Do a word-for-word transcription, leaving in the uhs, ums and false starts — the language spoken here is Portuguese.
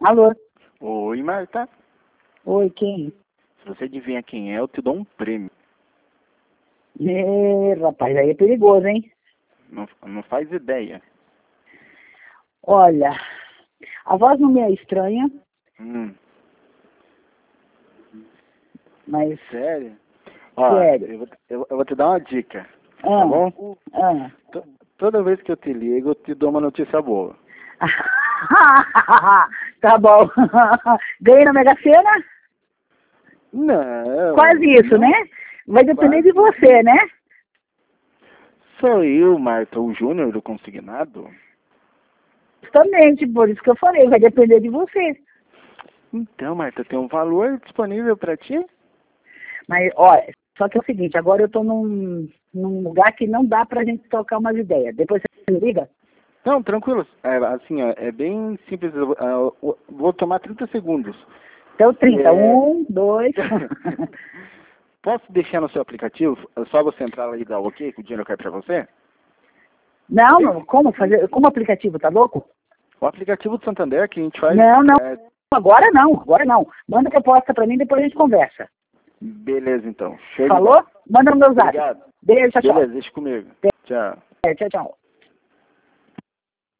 Alô? Oi, Marta. Oi, quem? Se você adivinha quem é, eu te dou um prêmio. É, rapaz, aí é perigoso, hein? Não, não faz ideia. Olha, a voz não me é estranha, Hum, mas sério? Ó, sério. eu vou, eu, eu vou te dar uma dica, tá Ah, bom? ah. T- Toda vez que eu te ligo, eu te dou uma notícia boa. Tá bom. Ganhei na Mega Sena? Não. Quase isso, não, né? Vai depender quase. de você, né? Sou eu, Marta, o Júnior do Consignado? Justamente, por isso que eu falei, vai depender de você. Então, Marta, tem um valor disponível pra ti? Mas, olha, só que é o seguinte, agora eu tô num, num lugar que não dá pra gente trocar umas ideias. Depois você me liga? Não, tranquilo. É, assim, ó, é bem simples. Eu, eu- eu vou tomar trinta segundos. Então, trinta. É... Um, dois... Posso deixar no seu aplicativo? É só você entrar lá e dar o ok, que o dinheiro cai pra você? Não, Bem não, simples. como fazer? Como aplicativo, tá louco? O aplicativo do Santander que a gente faz. Não, não, É... agora não, agora não. Manda proposta pra mim, depois a gente conversa. Beleza, então. Show de Falou? bola. Manda no meu zap. Obrigado. Beijo, tchau, tchau. Beleza, deixa comigo. Tchau. É, tchau, tchau.